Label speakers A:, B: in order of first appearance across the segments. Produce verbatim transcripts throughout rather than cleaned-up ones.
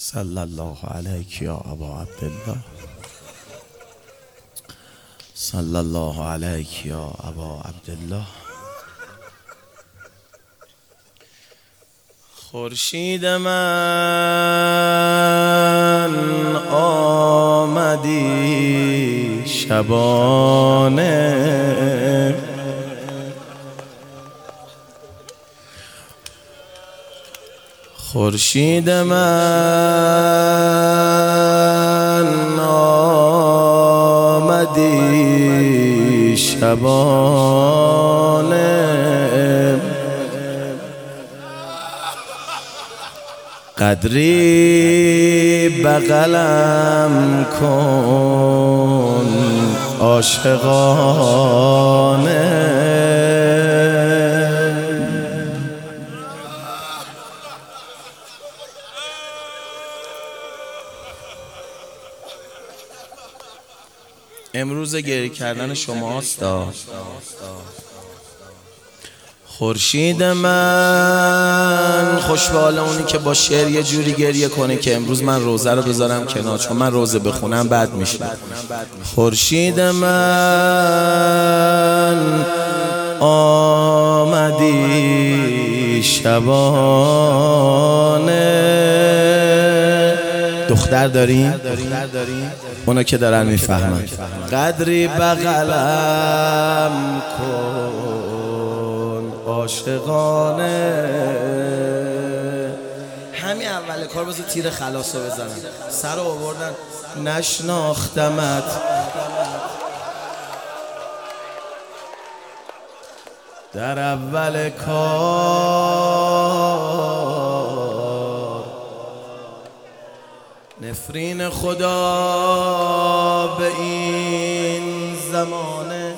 A: صلی الله علیک یا ابا عبدالله، صلی الله علیک یا ابا عبدالله. خورشید من آمدی شبانه، خورشید من آمدی شبانه، قدری بغلم کن عاشقانه. امروز گریه کردن شما هستا. خورشید من، خوش به حال اونی که با شعر یه جوری گریه کنه که امروز من روزه رو بذارم کنار، چون من روزه بخونم بد میشه. خورشید من آمدی شبانه. دختر داریم؟ اونا که دارن میفهمن. قدری بغلم کن عاشقانه. همین اول کار بذار تیر خلاص رو بزنن. سر رو آوردن نشناختمت، در اول کار نفرین خدا به این زمانه.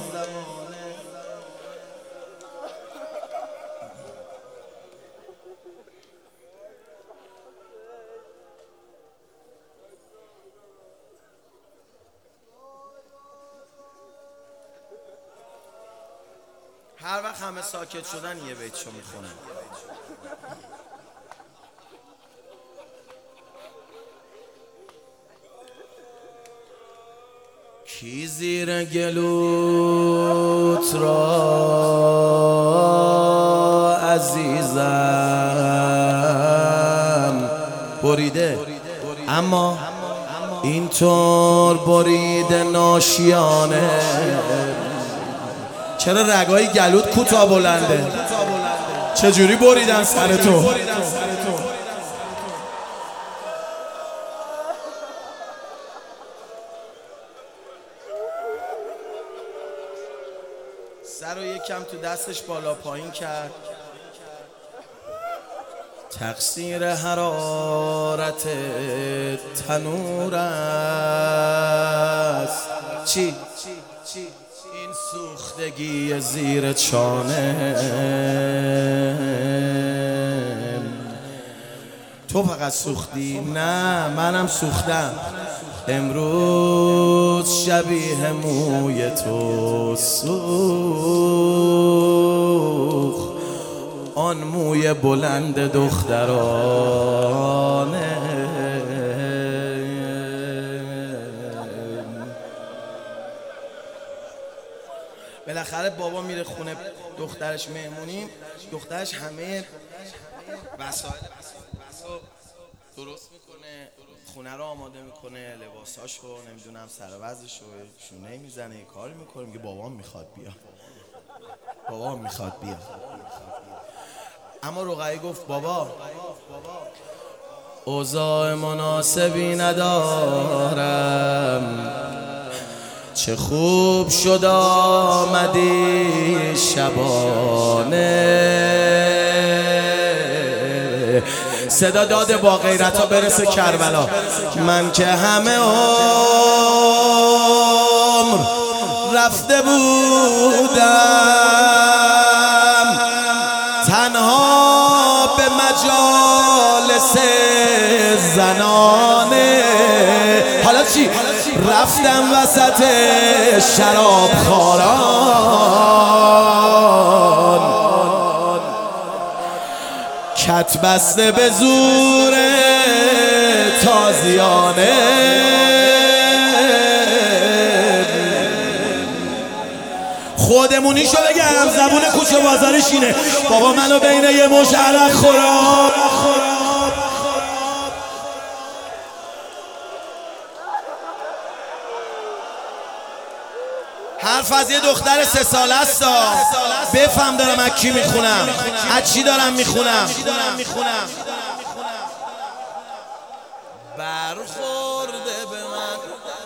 A: هر وقت همه ساکت شدن یه بیتشو میخونم. کی زیر گلوت را عزیزم بریده، اما اینطور بریده ناشیانه. چرا رگای گلوت کوتاه بلنده؟ چجوری بریدن سر تو؟ سر رو یکم تو دستش بالا پایین کرد. تقصیر حرارت تنور است. چی؟ این سوختگی زیر چانه. تو فقط سوختی؟ نه منم سوختم. امروز شبیه موی تو سوخت، آن موی بلند دخترانه. بالاخره بابا میره خونه دخترش مهمونی، دخترش همه وسایل درست میکنه، خونه رو آماده میکنه، لباساشو، نمیدونم سر وضعشو، شونه میزنه، یه کاری میکنه، میگه بابام میخواد بیا، بابام میخواد بیا. اما رقیه گفت بابا اوضاع مناسبی ندارم، چه خوب شد آمدی شبانه. صدا داده با غیرت ها برسه کربلا. من که همه عمر رفته بودم تنها به مجالس زنانه. حالا چی؟ رفتم وسط شراب خواران، کت بسته به زور تازیانه خودمونیشو بگم زبون کوچه بازارش اینه بابا منو بین یه مش عرق خوراب حرف از یه دختر سه ساله است بفهم دارم از کی میخونم از چی دارم میخونم برخورده به من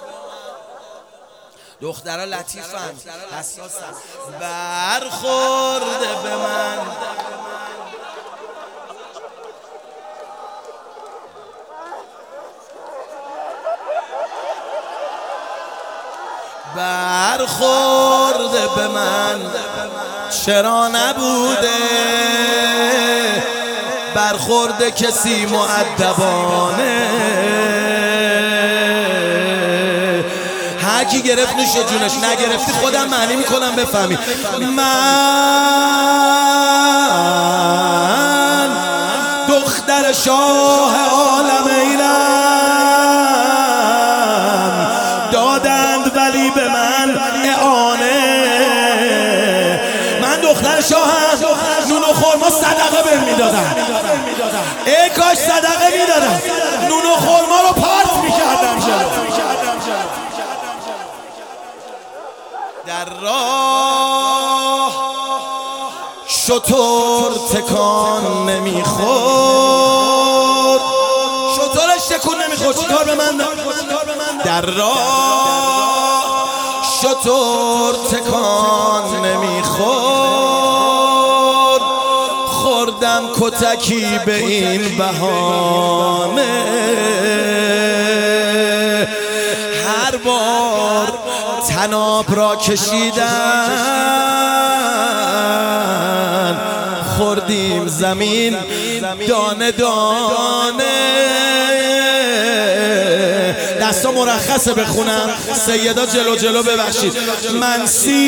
A: دخترها لطیفن حساسن برخورده به من برخورده به من چرا نبوده برخورده کسی مؤدبانه هر کی گرفت نوش جونش نگرفتی خودم معنی میکنم بفهمی من دختر شاه عالم اینم دادند ولی به من اعانه من دختر شاهم نون و خورما صدقه بهم میدادن ای کاش صدقه میدادن نون و خورما رو پارت میکردم جلو در راه شطور تکان نمیخورد شطورش تکون نمیخورد چیکار به من در راه شطور تکان نمیخورد خوردم کتکی به این بهانه هر بار تناب را کشیدن خوردیم زمین دانه دانه دستا مرخصه بخونم سیدا جلو جلو ببخشید من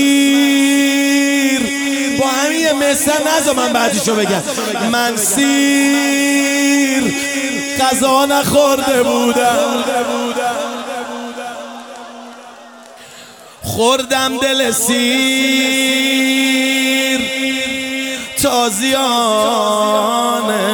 A: سیر با همین یه مثل نزا من بعدیشو بگم من سیر غذا نخورده بودم خوردم دل سیر تازیانه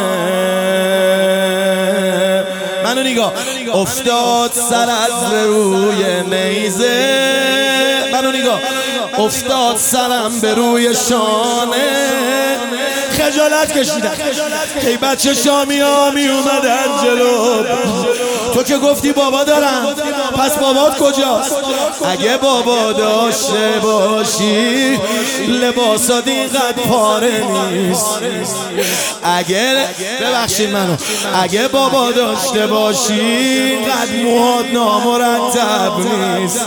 A: منو نگاه افتاد سر از روی نیزه منو نگاه افتاد سرم به روی شانه خجالت کشیدم ای بچه شامی ها می اومدن جلو تو که گفتی بابا دارم پس بابات کجاست اگه بابا داشته باشی لباسات اینقدر پاره نیست اگه ببخشید منو اگه بابا داشته باشی اینقدر موهات نامرتب نیست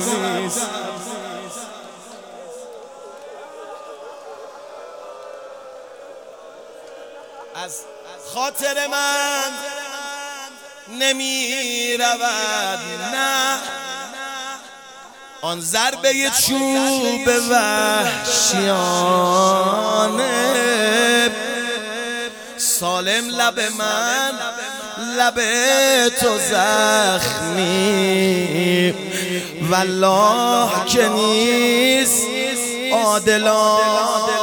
A: از خاطر من نمی رود نه آن ضربه چوب وحشیانه سالم لب من لب تو زخمی والله که نیست عادلانه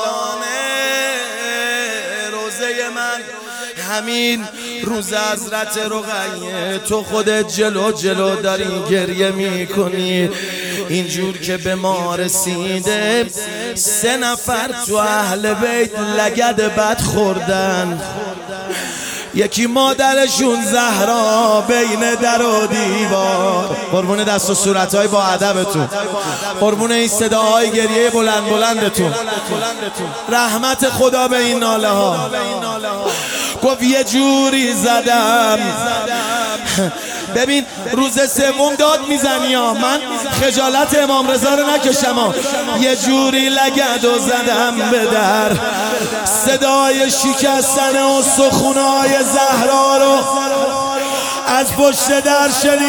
A: روزه من همین روز حضرت رقیه تو خودت جلو جلو داری گریه میکنی اینجور که به ما رسیده سه نفر تو اهل بیت لگد بد خوردن یکی مادرشون زهرا بین در و دیوار قربون دست و صورتهای با ادبتون قربون این صداهای گریه بلند بلندتون رحمت خدا به این ناله ها گفت یه جوری زدم ببین روز سوم داد میزنی ها من خجالت امام رضا رو نکشم ها یه جوری لگد و زدم به در صدای شکستن استخونای زهرا رو از پشت در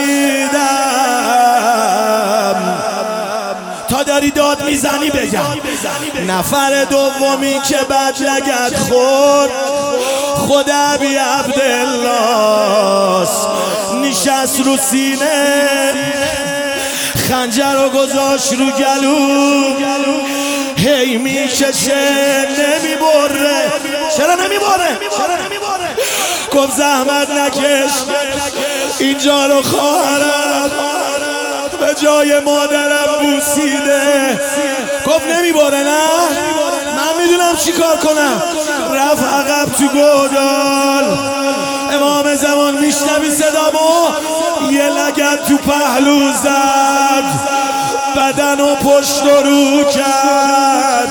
A: شنیدم تا داری داد میزنی بگم نفر دومی که بعد لگد خورد خود ابی عبدالله میشست رو سینه، خنجر رو گذاشت رو گلو، هی میکشه نمیبره. چرا نمیبره؟ گفت زحمت نکش، اینجا رو خواهرم به جای مادرم بوسیده. گفت نمیباره نه؟ من میدونم چی کار کنم. رفت عقب تو گودال، امام زمان میشنوی صدامو، یه لگد تو پهلو زد، بدن و پشت و رو کرد.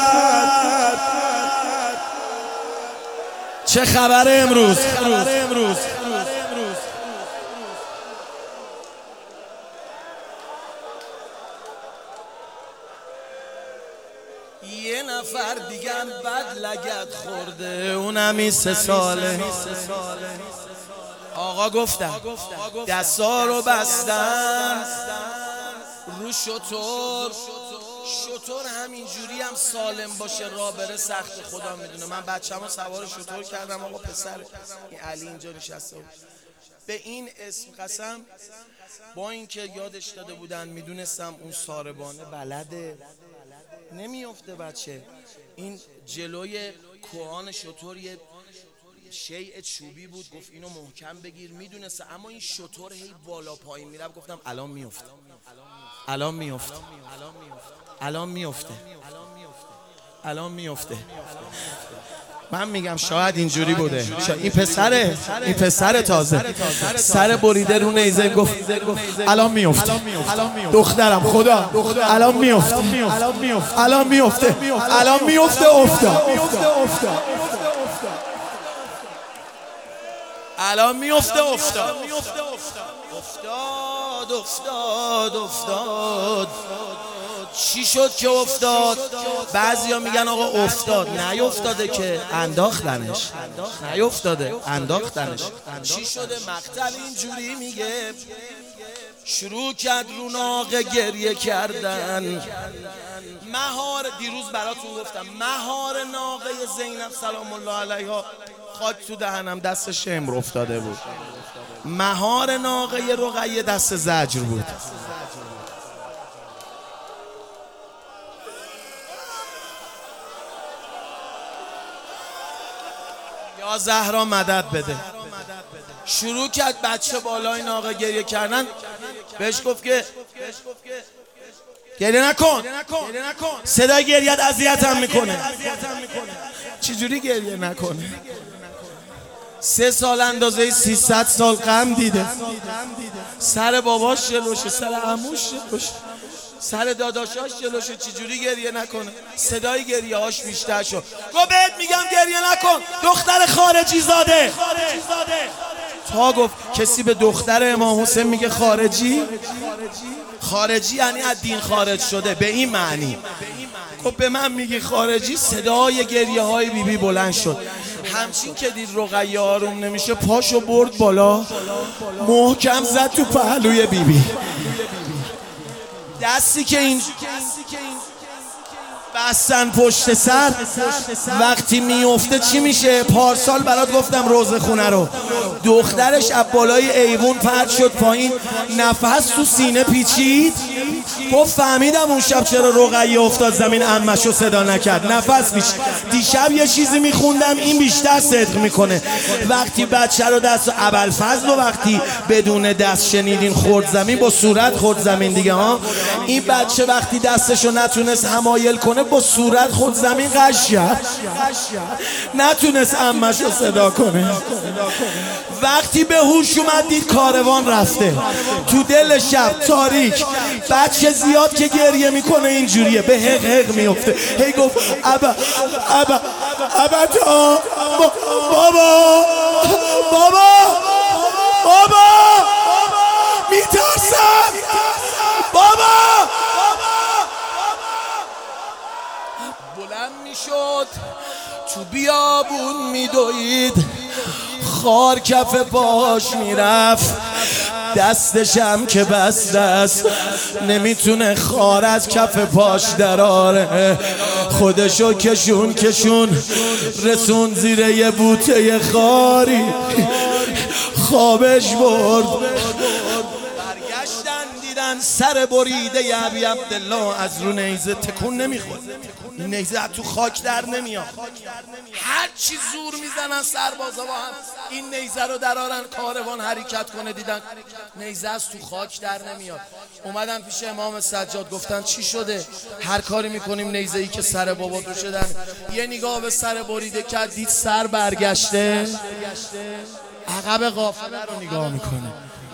A: چه خبره امروز؟ یه نفر دیگه بد لگد خورده، اونم این سه ساله. آقا گفتم دستا رو بستن رو شطور، شطور همینجوری هم سالم باشه راه بره سخت خدا میدونه. من بچه‌مو سوار شطور کردم آقا، پسر این علی اینجا نشسته بود، به این اسم قسم، با اینکه یادش داده بودن میدونستم اون ساربانه بلده نمیفته بچه. این جلوی کوهان شطور یه شیء چوبی بود، گفت اینو محکم بگیر، میدونسته، اما این شطور هی بالا پایین میره. گفتم الان میفته، الان میفته، الان میفته، الان میفته. من میگم شاید اینجوری بوده. این پسره، این پسر تازه سر بریده رو نیزه، گفت الان میفته دخترم، خدا الان میفته، الان میفته، الان میفته. افتاد الان میفته، افتاد افتاد افتاد افتاد. چی شد که افتاد؟ بعضیا میگن آقا افتاد، نیافتاده که، انداختنش. نیافتاده، انداختنش. چی شده؟ مقتل اینجوری میگه شروع کرد رو ناقه گریه کردن. مهار، دیروز براتون گفتم مهار ناقه زینب سلام الله علیها خاک تو دهنم، دست شمر افتاده بود. مهار ناقه رقیه دست زجر بود. یا زهرا مدد بده. شروع کرد بچه بالای ناقه گریه کردن، بهش گفت که گریه نکن، صدای گریت اذیتم میکنه. چجوری گریه نکنه؟ سه سال اندازه سیصد سال غم دیده، سر باباش جلوشه، سر عموش جلوشه، سر داداشاش جلوشه، چجوری گریه نکنه؟ صدای گریه هاش بیشتر شد. گفت بهت میگم گریه نکن، دختر خارجی زاده. تا گفت کسی به دختر امام حسین میگه خارجی؟ خارجی یعنی از دین خارج شده، به این معنی. گفت به من میگی خارجی؟ صدای گریه های بی بی بلند شد. همچین که دید رقیه آروم نمیشه، پاشو برد بالا، محکم زد تو پهلوی بی بی. دستی که این بستن پشت سر، وقتی میفته چی میشه؟ پارسال برات گفتم روزه خونه رو، دخترش از بالای ایوون پرت شد پایین، نفس تو سینه پیچید. گفت فهمیدم اون شب چرا رقیه افتاد زمین، عمشو صدا نکرد، نفس پیچید. دیشب یه چیزی میخوندم این بیشتر صدق میکنه. وقتی بچه رو دست ابوالفضل و وقتی بدون دست شنیدین خورد زمین، با صورت خورد زمین دیگه ها. این بچه وقتی دستشو نتونست حمایل کنه، با صورت خود زمین قش کرد، نتونست عمشو صدا کنه. وقتی به هوش اومد دید کاروان رفته تو دل شب تاریک، بچه زیاد که گریه میکنه اینجوریه، به حق حق میفته. هی گفت ابا ابا ابا تا بابا بابا بابا میترسم بابا. بلند میشد تو بیابون میدوید، خار کف پاش میرفت، دستشم که بسته است نمیتونه خار از کف پاش دراره. خودشو کشون کشون رسون زیر یه بوته خاری، خوابش برد. میگن سر بریده ابی عبدالله از رو نیزه تکون نمیخوره، این نیزه از تو خاک در نمیاد. هر چی زور میزنن سربازا با هم این نیزه رو درارن کاروان حرکت کنه، دیدن نیزه از تو خاک در نمیاد. اومدن پیش امام سجاد گفتن چی شده؟ هر کاری میکنیم نیزه ای که سر بابا تو شدن. یه نگاه به سر بریده کرد، دید سر برگشته، عقب قافله رو نگاه میکنه.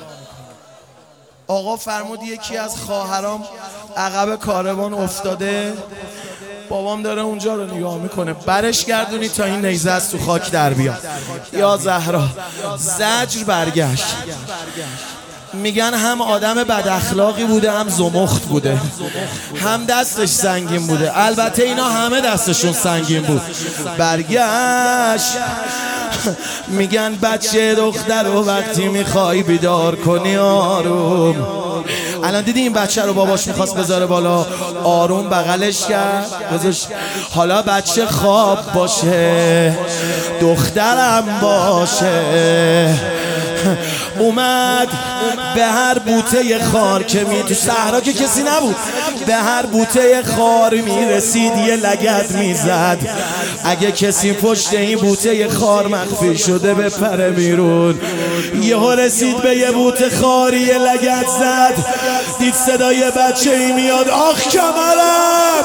A: آقا فرمود یکی از خواهرام عقب کاروان افتاده، بابام داره اونجا رو نگاه میکنه، برش گردونی تا این نیزه از تو خاک در بیاد. یا زهرا زجر برگشت. میگن هم آدم بد اخلاقی بوده، هم زمخت بوده، هم دستش سنگین بوده. البته اینا همه دستشون سنگین بود. برگشت میگن بچه دختر رو وقتی میخوای بیدار کنی آروم. الان دیدی این بچه رو باباش میخواست بذاره بالا، آروم بغلش کرد گذاشت. حالا بچه خواب باشه دخترم باشه. اومد به هر بوته خار که می تو صحرا که کسی نبود، به هر بوته خار میرسید یه لگد میزد. اگه کسی پشت این بوته خار مخفی شده بپره بیرون. یهو رسید به یه بوته خاری یه لگد زد، دید صدای بچه ای میاد آخ کمرم.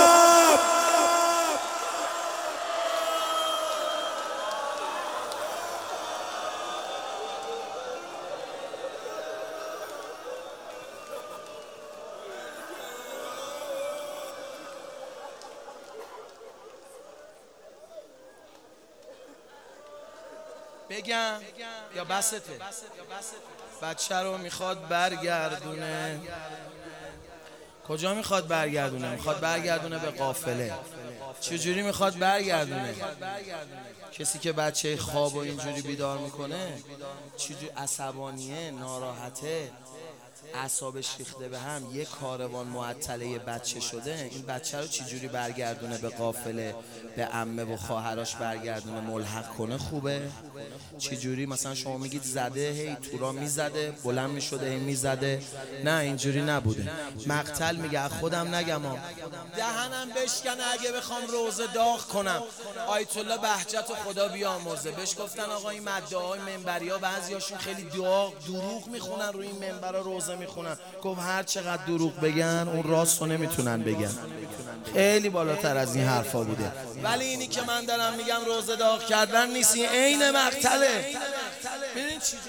A: بگم یا بسته؟ بچه رو میخواد برگردونه. کجا میخواد برگردونه؟ میخواد برگردونه به قافله. چجوری میخواد برگردونه؟ کسی که بچه خواب و اینجوری بیدار میکنه چجوری عصبانیه، ناراحته، اعصابش ریخته به هم، یه کاروان معطله بچه شده، این بچه رو چجوری برگردونه به قافله، به عمه و خواهرش برگردونه ملحق کنه؟ خوبه؟ چجوری مثلا شما میگید زده، هی تورا میزده، بلند میشده هی میزده؟ نه اینجوری نبوده. مقتل میگه خودم نگم ها، دهنم بشکنه اگه بخوام روزه داغ کنم. آیت الله بهجت و خدا بیامرزه بهش گفتن آقا این مدعاهای منبریا بعضیاشون خیلی داغ دروغ میخونن روی این منبرا روزه میخونن. گفت هر چقدر دروغ بگن اون راستو نمیتونن بگن. خیلی بالاتر از این حرفا بوده. ولی اینی که من دارم میگم روزه داغ کردن نیست، این عین مقتله. ببین چجوری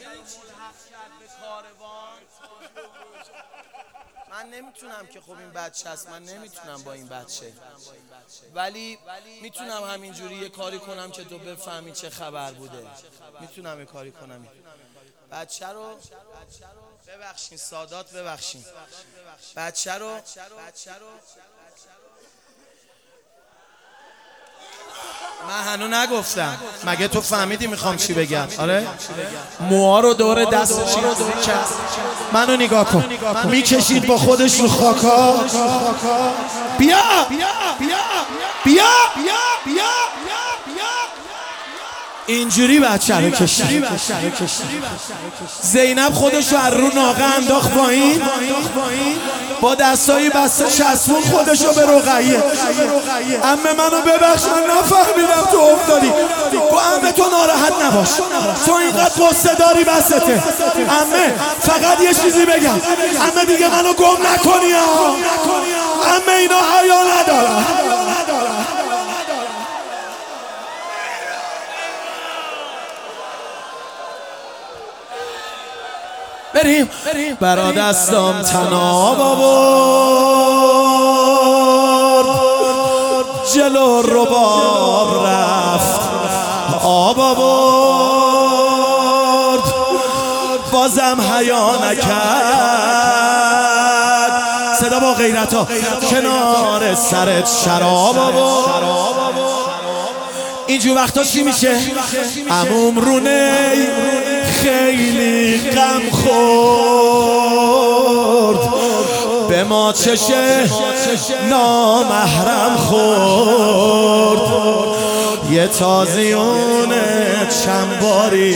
A: من نمیتونم که خب این بچه هست، من نمیتونم با این بچه، ولی میتونم همینجوری یه کاری کنم که تو بفهمی چه خبر بوده. میتونم یه کاری کنم بچه رو ببخشین سادات، ببخشین بچه رو من هنو نگفتم. مگه تو فهمیدی میخوام چی بگم؟ آره موها رو دور دستش کرد، منو نگاه کن، میکشید با خودش رو خاکا. بیا بیا بیا بیا بیا اینجوری بچه رو کشید. زینب خودش رو رو ناقه انداخت پایین، با دستایی بسته چسبون خودش رو به رقیه. عمه منو ببخش من نفهمیدم تو افتادی. با عمه تو ناراحت نباش، تو اینقدر قصه داری بسته. عمه فقط یه چیزی بگم، عمه دیگه منو گم نکنی ها. عمه اینا حیا ندارن. بریم برا دستم تناب آورد، جلو رباب رفت آب آورد، بازم حیا نکرد. صدا با غیرتا کنار سرت شراب آورد. اینجور وقتا چی میشه؟ عموم رونه خیلی غم خورد، به ما چشه نامحرم خورد. یه تازیونه چند باری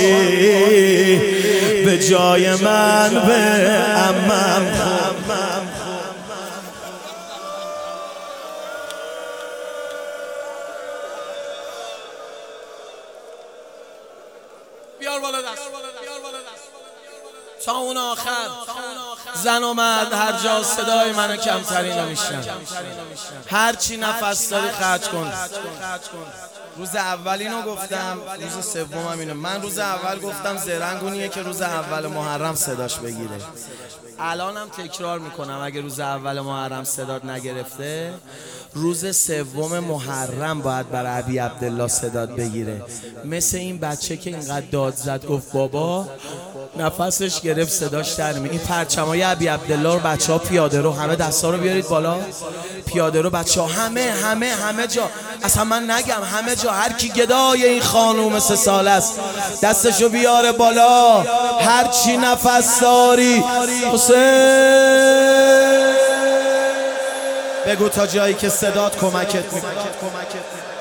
A: به جای من به عمم بیار بالا دست تا اون آخر زن و مرد هر جا صدای منو کمترین رو میشنن. هر چی نفس داری خرج کن. روز اول اینو گفتم، روز سومم اینو. من روز اول گفتم زرنگونیه که روز اول محرم صداش بگیره. الانم تکرار میکنم اگه روز اول محرم صدات نگرفته، روز سوم محرم باید برای ابی عبدالله صدات بگیره. مثل این بچه که اینقدر داد زد گفت بابا، نفسش گرفت صداش در می. این پرچمای ابی عبدالله رو بچه ها پیاده رو همه دستا رو بیارید بالا. پیاده رو بچه ها همه همه همه جا، اصلا من نگم همه جا، هر کی گدای این خانوم سه سال است دستشو بیاره بالا. هر چی نفس داری حسین بگو تا جایی که صدات کمکت میکنه.